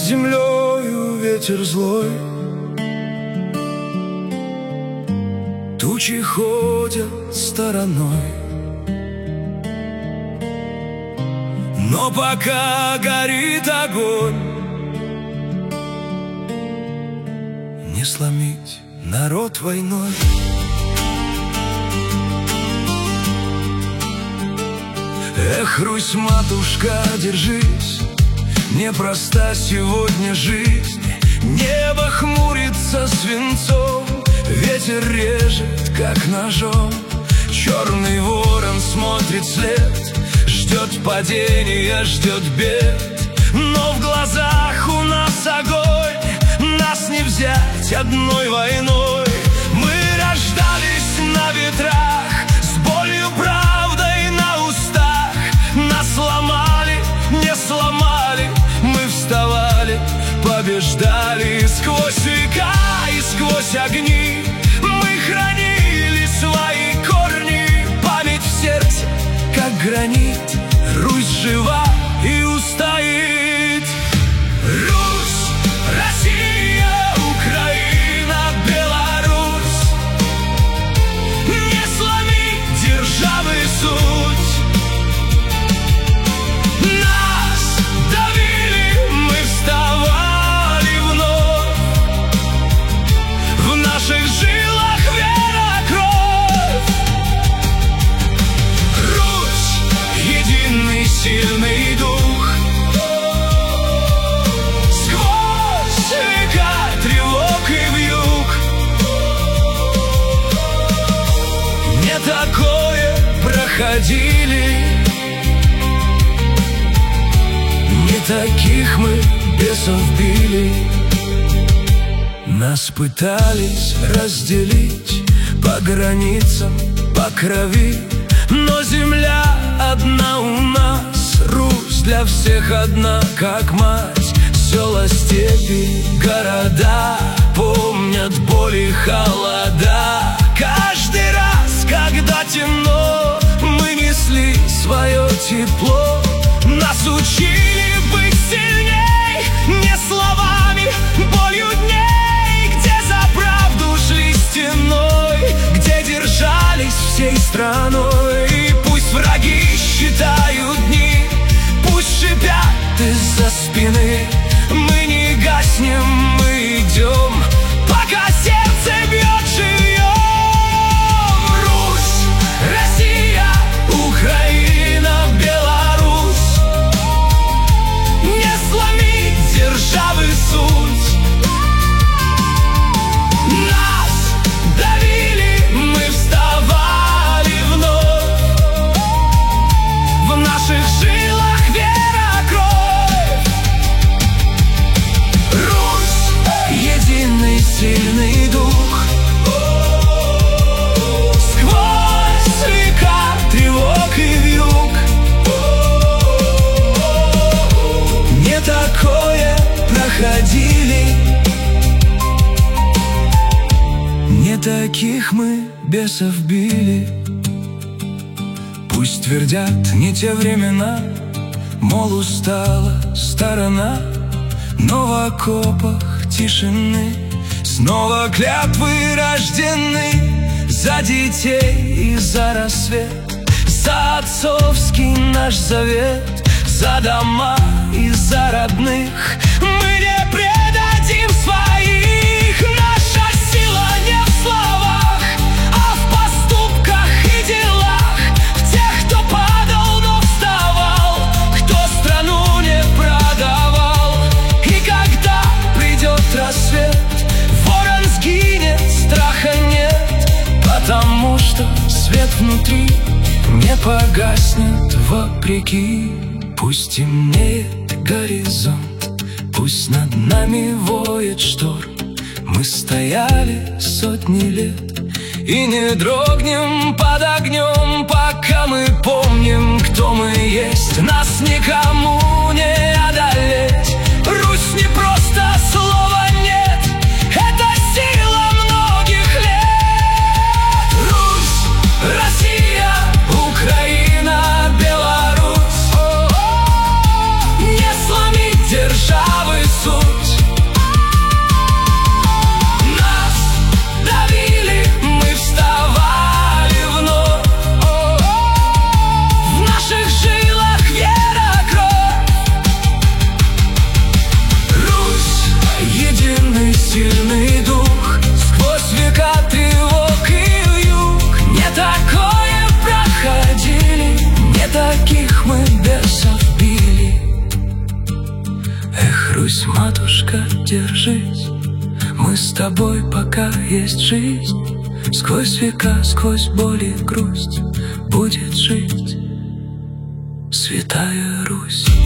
землею ветер злой, тучи ходят стороной. Но пока горит огонь, не сломить народ войной. Эх, Русь, матушка, держись, непроста сегодня жизнь. Небо хмурится свинцом, ветер режет, как ножом. Черный ворон смотрит след, ждет падения, ждет бед. Но в глазах у нас огонь, нас не взять одной войной. Мы рождались на ветрах, с болью, правдой на устах. Нас сломали, не сломали, мы вставали, побеждали. Сквозь века и сквозь огни мы хранили свои корни. Память в сердце, как гранит, Русь жива и устоит. Русь, Россия, Украина, Беларусь, не сломить державы суть. Нас давили, мы вставали вновь. В наших жилах вера, кровь. Русь, единый сильный дух. Сквозь века тревог и вьюг не такое проходили. Не таких мы бесов били. Нас пытались разделить по границам, по крови. Но земля одна у нас, Русь для всех одна, как мать. Села, степи, города помнят боли, холода. Каждый раз, когда темно, мы несли свое тепло. Нас учили быть сильней, не словами, болью дней. Где за правду шли стеной, где держались всей страной. И пусть враги считают дни, пусть шипят из-за спины. Мы не гаснем, мы идем, пока сердце бьет живьем. Русь, Россия, Украина, Беларусь, не сломить державы суть. Нас давили, мы вставали вновь. В наших жилах вера, кровь. Русь, единый сильный дух. Сквозь века тревог и вьюг не такое проходили. Не таких мы бесов били. Пусть твердят не те времена, мол, устала сторона. Но в окопах тишины снова клятвы рождены. За детей и за рассвет, за отцовский наш завет, за дома и за родных. Мы не предадим своих. Наша сила не в словах, а в поступках и делах. В тех, кто падал, но вставал, кто страну не продавал. И когда придет рассвет, ворон сгинет, страха нет, потому что свет внутри не погаснет вопреки. Пусть темнеет горизонт, пусть над нами воет шторм. Мы стояли сотни лет и не дрогнем под огнем, пока мы помним, кто мы есть. Нас никому не одолеть. Русь не просто слова нет, это сила многих лет. Русь, Россия, Украина, Беларусь, не сломить державы суть. жить. Мы с тобой, пока есть жизнь. Сквозь века, сквозь боль и грусть будет жить Святая Русь.